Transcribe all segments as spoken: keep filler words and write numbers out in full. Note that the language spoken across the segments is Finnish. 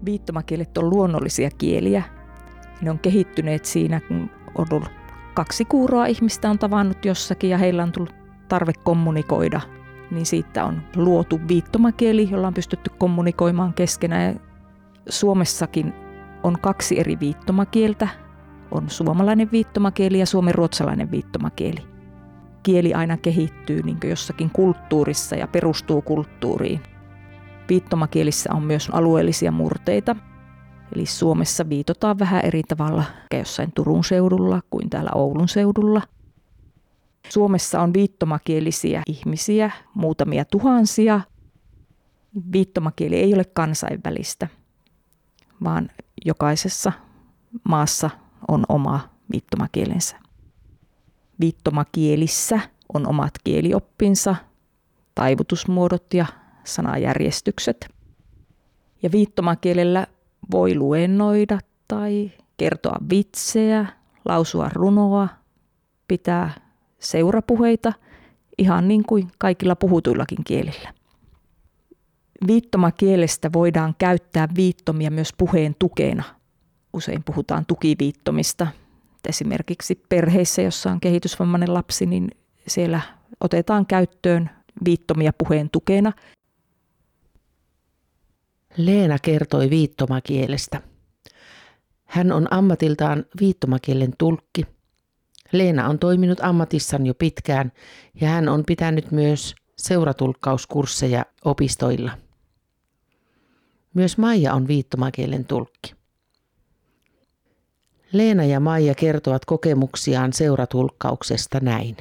Viittomakielet on luonnollisia kieliä. Ne on kehittyneet siinä, kun on ollut kaksi kuuroa ihmistä on tavannut jossakin ja heillä on tullut tarve kommunikoida. Niin siitä on luotu viittomakieli, jolla on pystytty kommunikoimaan keskenään. Suomessakin on kaksi eri viittomakieltä. On suomalainen viittomakieli ja suomenruotsalainen viittomakieli. Kieli aina kehittyy niin kuin jossakin kulttuurissa ja perustuu kulttuuriin. Viittomakielissä on myös alueellisia murteita. Eli Suomessa viitotaan vähän eri tavalla jossain Turun seudulla kuin täällä Oulun seudulla. Suomessa on viittomakielisiä ihmisiä, muutamia tuhansia. Viittomakieli ei ole kansainvälistä, vaan jokaisessa maassa on oma viittomakielensä. Viittomakielissä on omat kielioppinsa, taivutusmuodot ja sanajärjestykset. Ja viittomakielellä voi luennoida tai kertoa vitsejä, lausua runoa, pitää seurapuheita, ihan niin kuin kaikilla puhutuillakin kielillä. Viittomakielestä voidaan käyttää viittomia myös puheen tukena. Usein puhutaan tukiviittomista. Esimerkiksi perheissä, jossa on kehitysvammainen lapsi, niin siellä otetaan käyttöön viittomia puheen tukena. Leena kertoi viittomakielestä. Hän on ammatiltaan viittomakielen tulkki. Leena on toiminut ammatissaan jo pitkään ja hän on pitänyt myös seuratulkkauskursseja opistoilla. Myös Maija on viittomakielen tulkki. Leena ja Maija kertovat kokemuksiaan seuratulkkauksesta näin.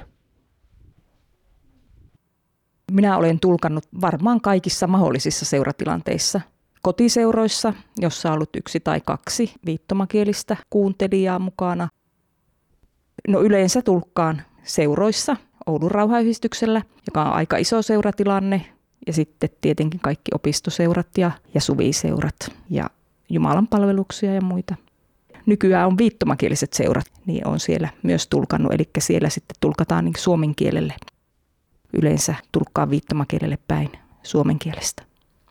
Minä olen tulkannut varmaan kaikissa mahdollisissa seuratilanteissa. Kotiseuroissa, jossa on ollut yksi tai kaksi viittomakielistä kuuntelijaa mukana. No yleensä tulkkaan seuroissa, Oulun Rauhanyhdistyksellä, joka on aika iso seuratilanne. Ja sitten tietenkin kaikki opistoseurat ja, ja suviseurat ja jumalanpalveluksia ja muita. Nykyään on viittomakieliset seurat, niin on siellä myös tulkannut, eli siellä sitten tulkataan niin suomen kielelle. Yleensä tulkkaa viittomakielelle päin suomen kielestä.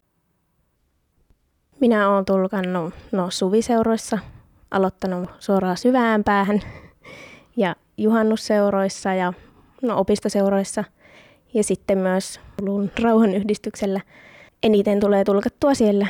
Minä olen tulkannut no, suviseuroissa, aloittanut suoraan syvään päähän ja juhannusseuroissa ja no, opistoseuroissa ja sitten myös Oulun Rauhanyhdistyksellä. Eniten tulee tulkattua siellä.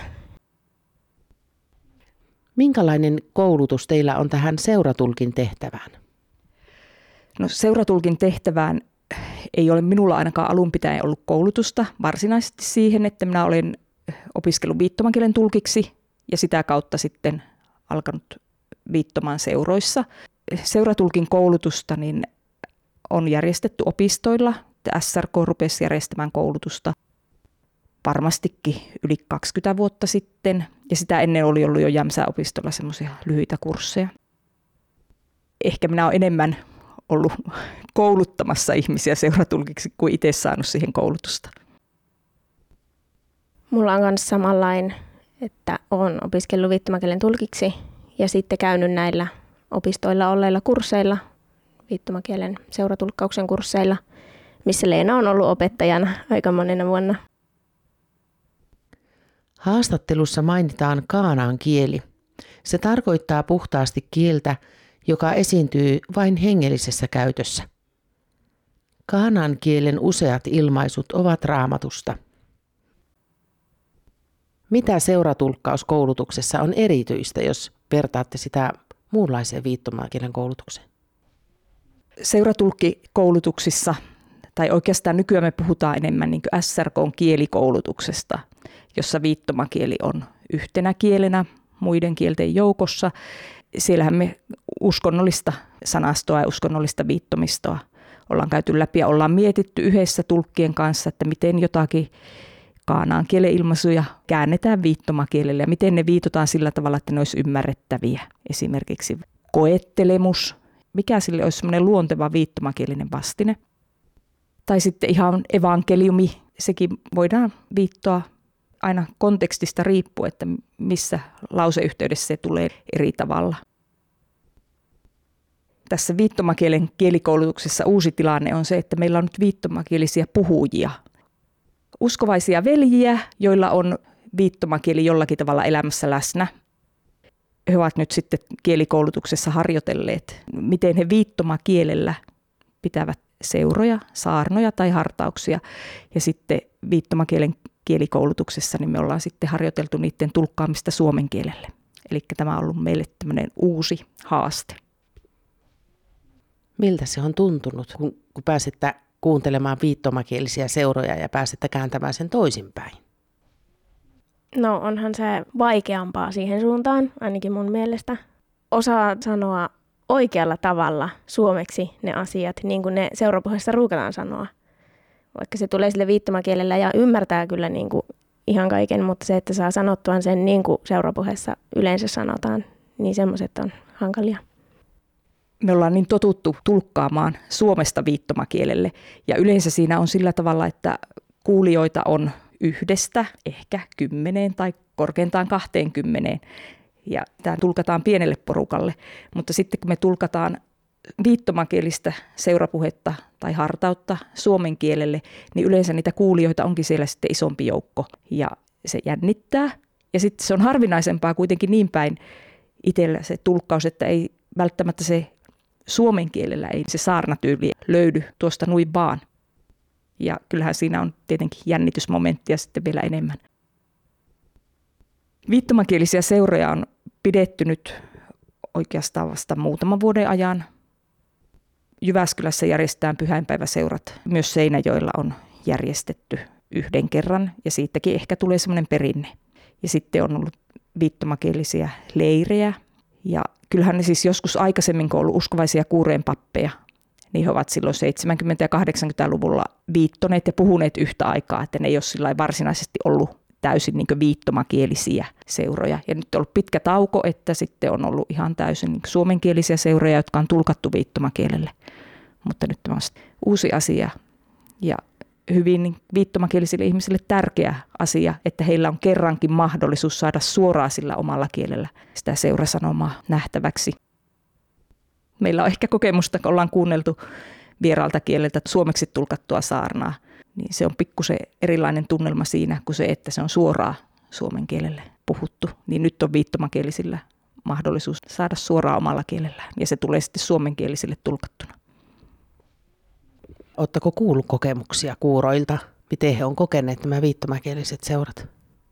Minkälainen koulutus teillä on tähän seuratulkin tehtävään? No, seuratulkin tehtävään ei ole minulla ainakaan alun pitäen ollut koulutusta varsinaisesti siihen, että minä olen opiskellut viittomakielen tulkiksi ja sitä kautta sitten alkanut viittomaan seuroissa. Seuratulkin koulutusta niin on järjestetty opistoilla. S R K rupesi järjestämään koulutusta varmastikin yli kaksikymmentä vuotta sitten ja sitä ennen oli ollut jo Jämsä-opistolla semmoisia lyhyitä kursseja. Ehkä minä olen enemmän ollut kouluttamassa ihmisiä seuratulkiksi kuin itse saanut siihen koulutusta. Mulla on myös samanlainen, että olen opiskellut viittomakielen tulkiksi ja sitten käynyt näillä opistoilla olleilla kursseilla, viittomakielen seuratulkkauksen kursseilla, missä Leena on ollut opettajana aika monena vuonna. Haastattelussa mainitaan kaanaan kieli. Se tarkoittaa puhtaasti kieltä, joka esiintyy vain hengellisessä käytössä. Kaanaan kielen useat ilmaisut ovat Raamatusta. Mitä seuratulkkauskoulutuksessa on erityistä, jos vertaatte sitä muunlaiseen viittomakielen koulutukseen? Seuratulkkikoulutuksissa, tai oikeastaan nykyään me puhutaan enemmän niin kuin S R K:n kielikoulutuksesta, jossa viittomakieli on yhtenä kielenä muiden kielten joukossa. Siellähän me uskonnollista sanastoa ja uskonnollista viittomistoa ollaan käyty läpi ja ollaan mietitty yhdessä tulkkien kanssa, että miten jotakin kaanaan kielen ilmaisuja käännetään viittomakielelle ja miten ne viitotaan sillä tavalla, että ne olisi ymmärrettäviä. Esimerkiksi koettelemus, mikä sille olisi semmoinen luonteva viittomakielinen vastine. Tai sitten ihan evankeliumi, sekin voidaan viittoa aina kontekstista riippuen, että missä lauseyhteydessä se tulee eri tavalla. Tässä viittomakielen kielikoulutuksessa uusi tilanne on se, että meillä on nyt viittomakielisiä puhujia. Uskovaisia veljiä, joilla on viittomakieli jollakin tavalla elämässä läsnä. He ovat nyt sitten kielikoulutuksessa harjoitelleet, miten he viittomakielellä pitävät seuroja, saarnoja tai hartauksia. Ja sitten viittomakielen kielikoulutuksessa niin me ollaan sitten harjoiteltu niiden tulkkaamista suomen kielelle. Eli tämä on ollut meille tämmöinen uusi haaste. Miltä se on tuntunut, kun, kun pääsette kuuntelemaan viittomakielisiä seuroja ja pääsette kääntämään sen toisinpäin? No onhan se vaikeampaa siihen suuntaan, ainakin mun mielestä. Osaa sanoa oikealla tavalla suomeksi ne asiat, niin kuin ne seurapuheessa ruukataan sanoa. Vaikka se tulee sille viittomakielellä ja ymmärtää kyllä niin kuin ihan kaiken, mutta se, että saa sanottua sen niin kuin seurapuheessa yleensä sanotaan, niin semmoiset on hankalia. Me ollaan niin totuttu tulkkaamaan suomesta viittomakielelle ja yleensä siinä on sillä tavalla, että kuulijoita on yhdestä, ehkä kymmeneen tai korkeintaan kahteenkymmeneen ja tämä tulkataan pienelle porukalle, mutta sitten kun me tulkataan viittomakielistä seurapuhetta tai hartautta suomen kielelle, niin yleensä niitä kuulijoita onkin siellä sitten isompi joukko ja se jännittää. Ja sitten se on harvinaisempaa kuitenkin niin päin itsellä se tulkkaus, että ei välttämättä se suomen kielellä ei se saarnatyyli löydy tuosta nuin vaan. Ja kyllähän siinä on tietenkin jännitysmomenttia sitten vielä enemmän. Viittomakielisiä seuroja on pidetty nyt oikeastaan vasta muutaman vuoden ajan. Jyväskylässä järjestetään pyhäinpäiväseurat. Myös Seinäjoella on järjestetty yhden kerran ja siitäkin ehkä tulee semmoinen perinne. Ja sitten on ollut viittomakielisiä leirejä. Ja kyllähän ne siis joskus aikaisemmin, kun on ollut uskovaisia kuureen pappeja, niin he ovat silloin seitsemänkymmentä- ja kahdeksankymmentäluvulla viittoneet ja puhuneet yhtä aikaa, että ne ei ole sillä varsinaisesti ollut täysin niin kuin viittomakielisiä seuroja. Ja nyt on ollut pitkä tauko, että sitten on ollut ihan täysin niin kuin suomenkielisiä seuroja, jotka on tulkattu viittomakielelle. Mutta nyt tämä on uusi asia ja hyvin viittomakielisille ihmisille tärkeä asia, että heillä on kerrankin mahdollisuus saada suoraan sillä omalla kielellä sitä seurasanomaa nähtäväksi. Meillä on ehkä kokemusta, kun ollaan kuunneltu vieraalta kieleltä suomeksi tulkattua saarnaa, niin se on pikkusen erilainen tunnelma siinä kuin se, että se on suoraan suomen kielelle puhuttu. Niin nyt on viittomakielisillä mahdollisuus saada suoraan omalla kielellään ja se tulee sitten suomenkielisille tulkattuna. Oletteko kuullut kokemuksia kuuroilta? Miten he on kokeneet nämä viittomakieliset seurat?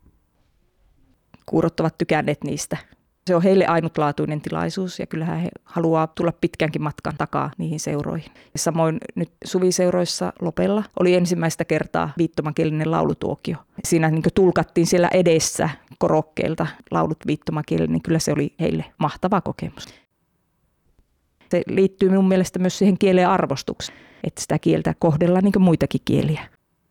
Kuurot ovat tykänneet niistä. Se on heille ainutlaatuinen tilaisuus ja kyllähän he haluaa tulla pitkänkin matkan takaa niihin seuroihin. Ja samoin nyt suviseuroissa Lopella oli ensimmäistä kertaa viittomakielinen laulutuokio. Siinä niin kuin tulkattiin siellä edessä korokkeelta laulut viittomakielellä, niin kyllä se oli heille mahtava kokemus. Se liittyy minun mielestä myös siihen kielen arvostukseen, että sitä kieltä kohdellaan niin kuin muitakin kieliä.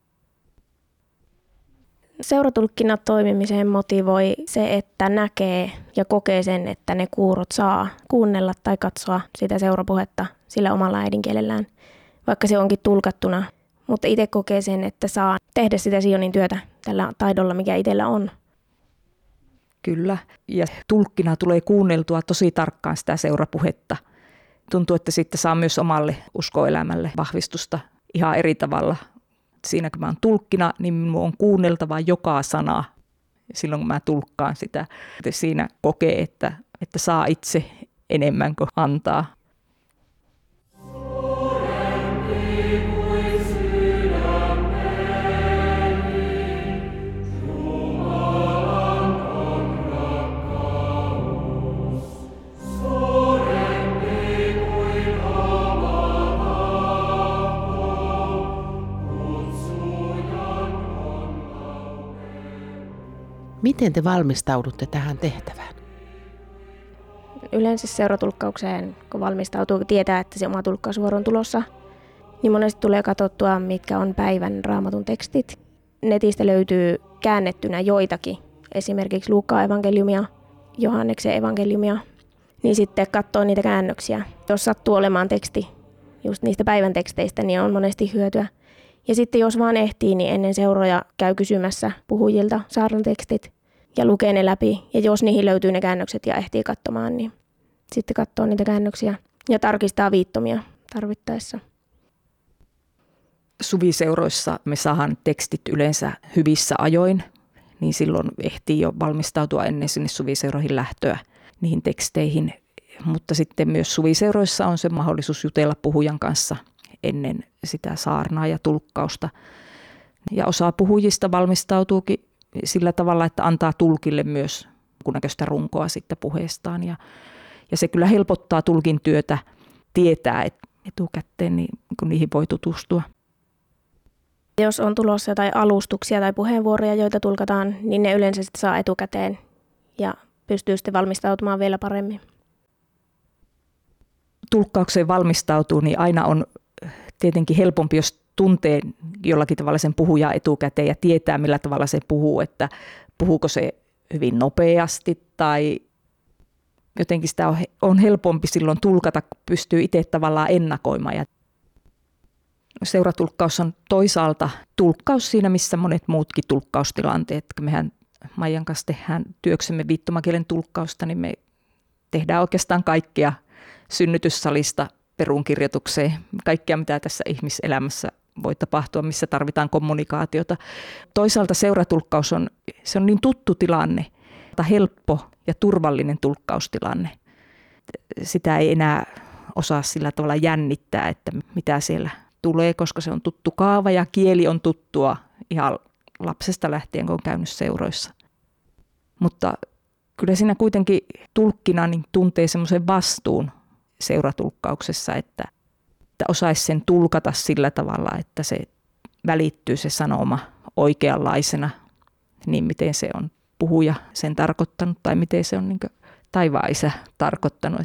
Seuratulkkina toimimiseen motivoi se, että näkee ja kokee sen, että ne kuurot saa kuunnella tai katsoa sitä seurapuhetta sillä omalla äidinkielellään, vaikka se onkin tulkattuna. Mutta itse kokee sen, että saa tehdä sitä Sionin työtä tällä taidolla, mikä itsellä on. Kyllä, ja tulkkina tulee kuunneltua tosi tarkkaan sitä seurapuhetta. Tuntuu, että sitten saa myös omalle uskoelämälle vahvistusta ihan eri tavalla. Siinä kun mä oon tulkkina, niin minun on kuunneltava joka sana silloin, kun mä tulkkaan sitä. Siinä kokee, että, että saa itse enemmän kuin antaa. Miten te valmistaudutte tähän tehtävään? Yleensä seuratulkkaukseen, kun valmistautuu, tietää, että se oma tulkkausvuoro on tulossa, niin monesti tulee katsottua, mitkä on päivän Raamatun tekstit. Netistä löytyy käännettynä joitakin, esimerkiksi Luukkaan evankeliumia, Johanneksen evankeliumia, niin sitten katsoo niitä käännöksiä. Jos sattuu olemaan teksti just niistä päivän teksteistä, niin on monesti hyötyä. Ja sitten jos vaan ehtii, niin ennen seuroja käy kysymässä puhujilta saarnatekstit ja lukee ne läpi. Ja jos niihin löytyy ne käännökset ja ehtii katsomaan, niin sitten katsoo niitä käännöksiä ja tarkistaa viittomia tarvittaessa. Suviseuroissa me saadaan tekstit yleensä hyvissä ajoin. niin silloin ehtii jo valmistautua ennen sinne suviseuroihin lähtöä niihin teksteihin. Mutta sitten myös suviseuroissa on se mahdollisuus jutella puhujan kanssa ennen sitä saarnaa ja tulkkausta. Ja osa puhujista valmistautuukin sillä tavalla, että antaa tulkille myös jonkunnäköistä runkoa sitten puheestaan. Ja, ja se kyllä helpottaa tulkin työtä tietää etukäteen, niin kun niihin voi tutustua. Jos on tulossa jotain alustuksia tai puheenvuoroja, joita tulkataan, niin ne yleensä sitten saa etukäteen ja pystyy sitten valmistautumaan vielä paremmin. Tulkkaukseen valmistautuu, niin aina on tietenkin helpompi, jos tuntee jollakin tavalla sen puhujaa etukäteen ja tietää, millä tavalla se puhuu, että puhuuko se hyvin nopeasti tai jotenkin sitä on helpompi silloin tulkata, kun pystyy itse tavallaan ennakoimaan. Ja seuratulkkaus on toisaalta tulkkaus siinä, missä monet muutkin tulkkaustilanteet. Kun mehän Maijan kanssa tehdään työksemme viittomakielen tulkkausta, niin me tehdään oikeastaan kaikkea synnytyssalista peruunkirjoitukseen, kaikkea mitä tässä ihmiselämässä voi tapahtua, missä tarvitaan kommunikaatiota. Toisaalta seuratulkkaus on, se on niin tuttu tilanne, helppo ja turvallinen tulkkaustilanne. Sitä ei enää osaa sillä tavalla jännittää, että mitä siellä tulee, koska se on tuttu kaava ja kieli on tuttua ihan lapsesta lähtien, kun on käynyt seuroissa. Mutta kyllä siinä kuitenkin tulkkina niin tuntee semmoisen vastuun seuratulkkauksessa, että, että osaisi sen tulkata sillä tavalla, että se välittyy se sanoma oikeanlaisena, niin miten se on puhuja sen tarkoittanut tai miten se on niin kuin taivaan isä tarkoittanut.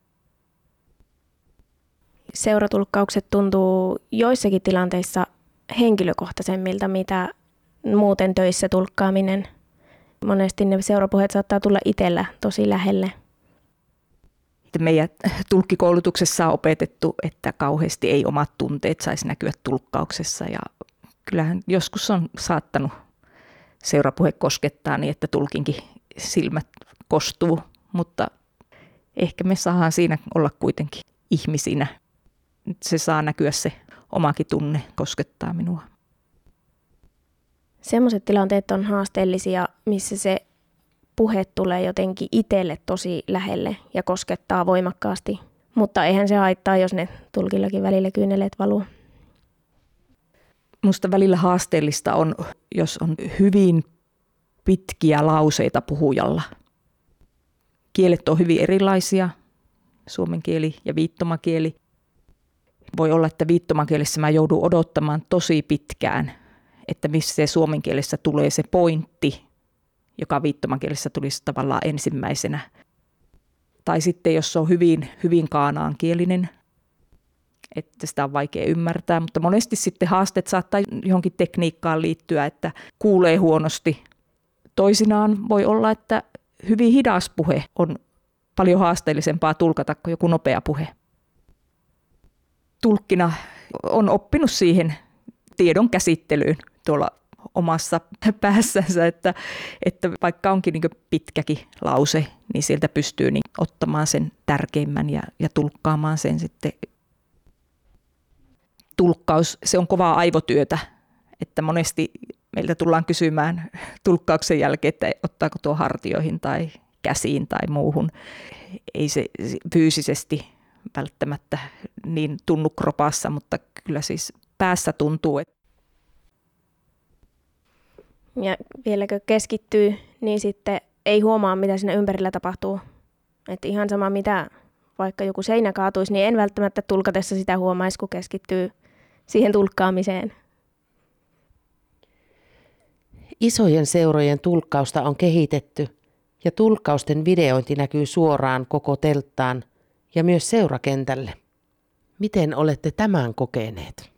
Seuratulkkaukset tuntuu joissakin tilanteissa henkilökohtaisemmilta, mitä muuten töissä tulkkaaminen. Monesti ne seurapuheet saattaa tulla itsellä tosi lähelle. Meidän tulkkikoulutuksessa on opetettu, että kauheasti ei omat tunteet saisi näkyä tulkkauksessa. Ja kyllähän joskus on saattanut seurapuhe koskettaa niin, että tulkinkin silmät kostuu, mutta ehkä me saadaan siinä olla kuitenkin ihmisinä. Se saa näkyä se omakin tunne koskettaa minua. Sellaiset tilanteet on haasteellisia, missä se puhe tulee jotenkin itselle tosi lähelle ja koskettaa voimakkaasti. Mutta eihän se haittaa, jos ne tulkillakin välillä kyyneleet valuu. Minusta välillä haasteellista on, jos on hyvin pitkiä lauseita puhujalla. Kielet on hyvin erilaisia, suomen kieli ja viittomakieli. Voi olla, että viittomakielessä mä joudun odottamaan tosi pitkään, että missä se suomen kielessä tulee se pointti, joka viittomakielessä tulisi tavallaan ensimmäisenä. Tai sitten jos se on hyvin, hyvin kaanaankielinen, että sitä on vaikea ymmärtää, mutta monesti sitten haasteet saattaa johonkin tekniikkaan liittyä, että kuulee huonosti. Toisinaan voi olla, että hyvin hidas puhe on paljon haasteellisempaa tulkata kuin joku nopea puhe. Tulkkina on oppinut siihen tiedon käsittelyyn tuolla omassa päässänsä, että, että vaikka onkin niin pitkäkin lause, niin sieltä pystyy niin ottamaan sen tärkeimmän ja, ja tulkkaamaan sen sitten. Tulkkaus, se on kovaa aivotyötä, että monesti meiltä tullaan kysymään tulkkauksen jälkeen, että ottaako tuo hartioihin tai käsiin tai muuhun. Ei se fyysisesti välttämättä niin tunnu kropassa, mutta kyllä siis päässä tuntuu. Ja vieläkö keskittyy, niin sitten ei huomaa, mitä siinä ympärillä tapahtuu. Että ihan sama, mitä vaikka joku seinä kaatuisi, niin en välttämättä tulkatessa sitä huomaisi, kun keskittyy siihen tulkkaamiseen. Isojen seurojen tulkkausta on kehitetty ja tulkkausten videointi näkyy suoraan koko telttaan ja myös seurakentälle. Miten olette tämän kokeneet?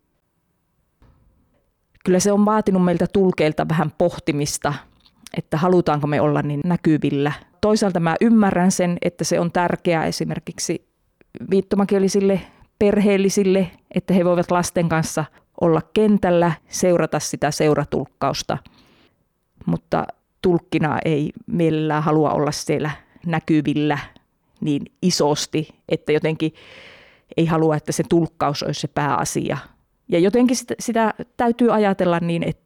Kyllä se on vaatinut meiltä tulkeilta vähän pohtimista, että halutaanko me olla niin näkyvillä. Toisaalta mä ymmärrän sen, että se on tärkeää esimerkiksi viittomakielisille perheellisille, että he voivat lasten kanssa olla kentällä, seurata sitä seuratulkkausta. Mutta tulkkina ei mielellään halua olla siellä näkyvillä niin isosti, että jotenkin ei halua, että se tulkkaus olisi se pääasia. Ja jotenkin sitä, sitä täytyy ajatella niin, että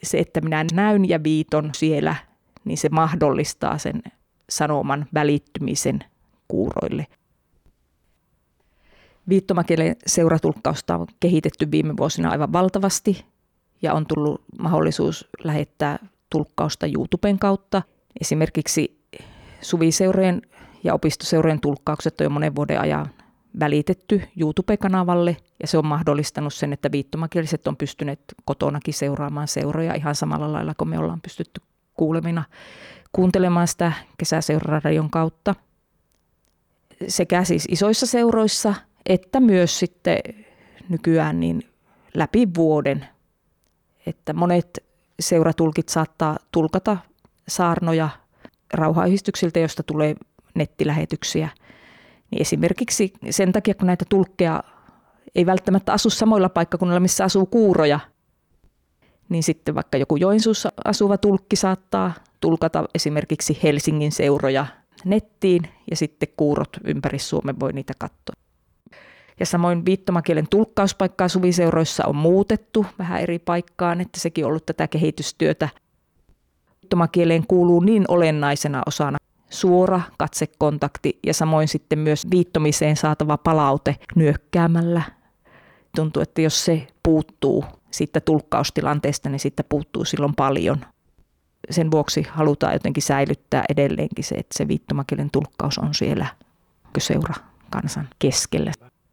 se, että minä näyn ja viiton siellä, niin se mahdollistaa sen sanoman välittymisen kuuroille. Viittomakielen seuratulkkausta on kehitetty viime vuosina aivan valtavasti ja on tullut mahdollisuus lähettää tulkkausta YouTuben kautta. Esimerkiksi suviseurojen ja opistoseurojen tulkkaukset on jo monen vuoden ajan välitetty YouTube-kanavalle ja se on mahdollistanut sen, että viittomakieliset on pystyneet kotonakin seuraamaan seuroja ihan samalla lailla kuin me ollaan pystytty kuulevina kuuntelemaan sitä kesäseuraradion kautta. Sekä siis isoissa seuroissa että myös sitten nykyään niin läpi vuoden, että monet seuratulkit saattaa tulkata saarnoja rauhanyhdistyksiltä, josta tulee nettilähetyksiä. Niin esimerkiksi sen takia, kun näitä tulkkeja ei välttämättä asu samoilla paikkakunnilla, missä asuu kuuroja, niin sitten vaikka joku Joensuussa asuva tulkki saattaa tulkata esimerkiksi Helsingin seuroja nettiin ja sitten kuurot ympäri Suomen voi niitä katsoa. Ja samoin viittomakielen tulkkauspaikkaa suviseuroissa on muutettu vähän eri paikkaan, että sekin on ollut tätä kehitystyötä. Viittomakieleen kuuluu niin olennaisena osana suora katsekontakti ja samoin sitten myös viittomiseen saatava palaute nyökkäämällä. Tuntuu, että jos se puuttuu siitä tulkkaustilanteesta, niin siitä puuttuu silloin paljon. Sen vuoksi halutaan jotenkin säilyttää edelleenkin se, että se viittomakielen tulkkaus on siellä seurakansan keskellä.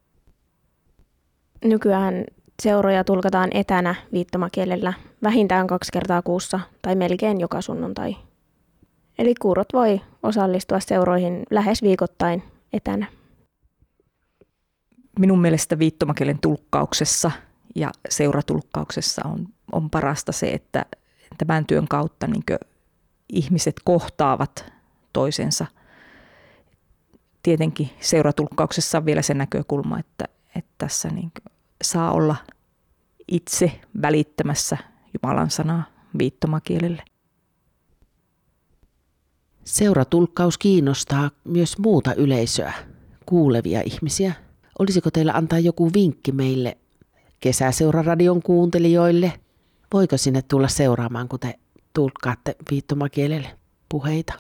Nykyään seuroja tulkataan etänä viittomakielellä vähintään kaksi kertaa kuussa tai melkein joka sunnuntai. Eli kuurot voi osallistua seuroihin lähes viikoittain etänä. Minun mielestä viittomakielen tulkkauksessa ja seuratulkkauksessa on, on parasta se, että tämän työn kautta niin ihmiset kohtaavat toisensa. Tietenkin seuratulkkauksessa on vielä se näkökulma, että, että tässä niin saa olla itse välittämässä Jumalan sanaa viittomakielelle. Seuratulkkaus kiinnostaa myös muuta yleisöä, kuulevia ihmisiä. Olisiko teillä antaa joku vinkki meille kesäseuraradion kuuntelijoille? Voiko sinne tulla seuraamaan, kun te tulkkaatte viittomakielelle puheita?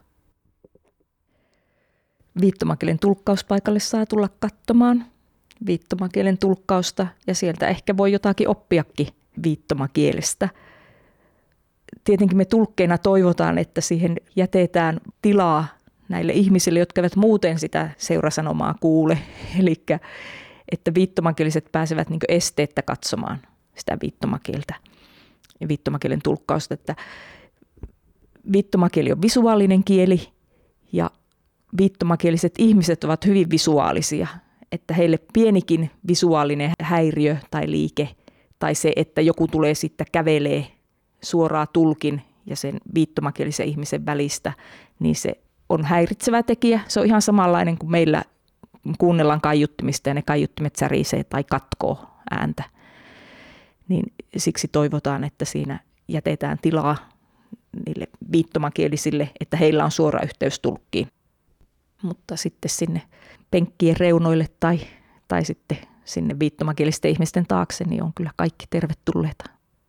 Viittomakielen tulkkauspaikalle saa tulla katsomaan viittomakielen tulkkausta ja sieltä ehkä voi jotakin oppiakin viittomakielestä. Tietenkin me tulkkeina toivotaan, että siihen jätetään tilaa näille ihmisille, jotka eivät muuten sitä seurasanomaa kuule. Eli että viittomakieliset pääsevät niin kuin esteettä katsomaan sitä viittomakieltä ja viittomakielen tulkkausta. Että viittomakieli on visuaalinen kieli ja viittomakieliset ihmiset ovat hyvin visuaalisia. Että heille pienikin visuaalinen häiriö tai liike tai se, että joku tulee sitten kävelee suoraan tulkin ja sen viittomakielisen ihmisen välistä, niin se on häiritsevä tekijä. Se on ihan samanlainen kuin meillä kuunnellaan kaiuttimista ja ne kaiuttimet särisee tai katkoo ääntä. Niin siksi toivotaan, että siinä jätetään tilaa niille viittomakielisille, että heillä on suora yhteys tulkkiin. Mutta sitten sinne penkkien reunoille tai, tai sitten sinne viittomakielisten ihmisten taakse, niin on kyllä kaikki tervetulleita.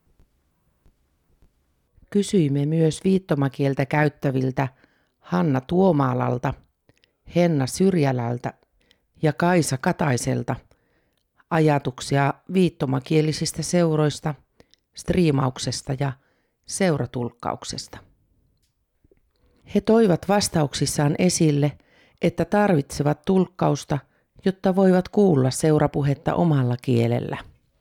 Kysyimme myös viittomakieltä käyttäviltä Hanna Tuomaalalta, Henna Syrjälältä ja Kaisa Kataiselta ajatuksia viittomakielisistä seuroista, striimauksesta ja seuratulkkauksesta. He toivat vastauksissaan esille, että tarvitsevat tulkkausta, jotta voivat kuulla seurapuhetta omalla kielellä.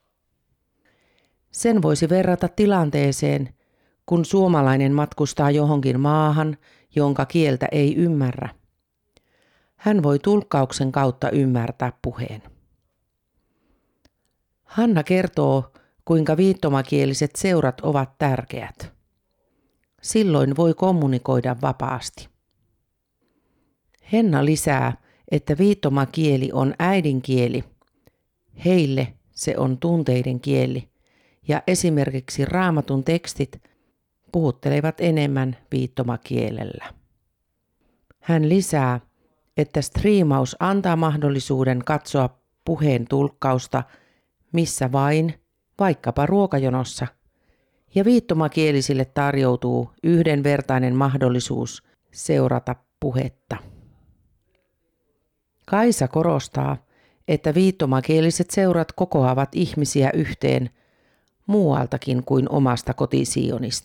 Sen voisi verrata tilanteeseen, kun suomalainen matkustaa johonkin maahan, jonka kieltä ei ymmärrä. Hän voi tulkkauksen kautta ymmärtää puheen. Hanna kertoo, kuinka viittomakieliset seurat ovat tärkeät. Silloin voi kommunikoida vapaasti. Henna lisää, että viittomakieli on äidinkieli. Heille se on tunteiden kieli ja esimerkiksi Raamatun tekstit puhuttelevat enemmän viittomakielellä. Hän lisää, että striimaus antaa mahdollisuuden katsoa puheen tulkkausta missä vain, vaikkapa ruokajonossa, ja viittomakielisille tarjoutuu yhdenvertainen mahdollisuus seurata puhetta. Kaisa korostaa, että viittomakieliset seurat kokoavat ihmisiä yhteen muualtakin kuin omasta kotisionista.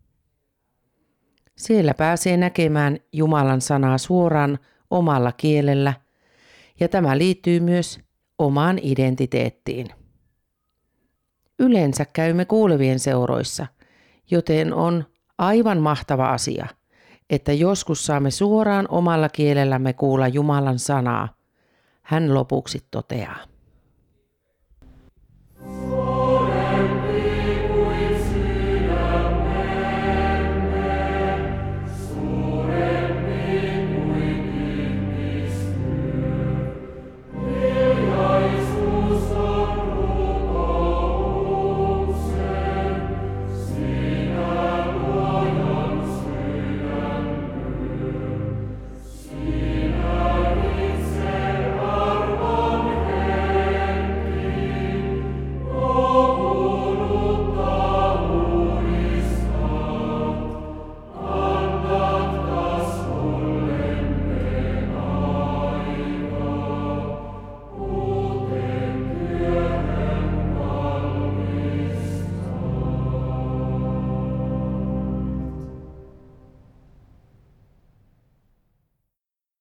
Siellä pääsee näkemään Jumalan sanaa suoraan omalla kielellä, ja tämä liittyy myös omaan identiteettiin. Yleensä käymme kuulevien seuroissa, joten on aivan mahtava asia, että joskus saamme suoraan omalla kielellämme kuulla Jumalan sanaa, hän lopuksi toteaa.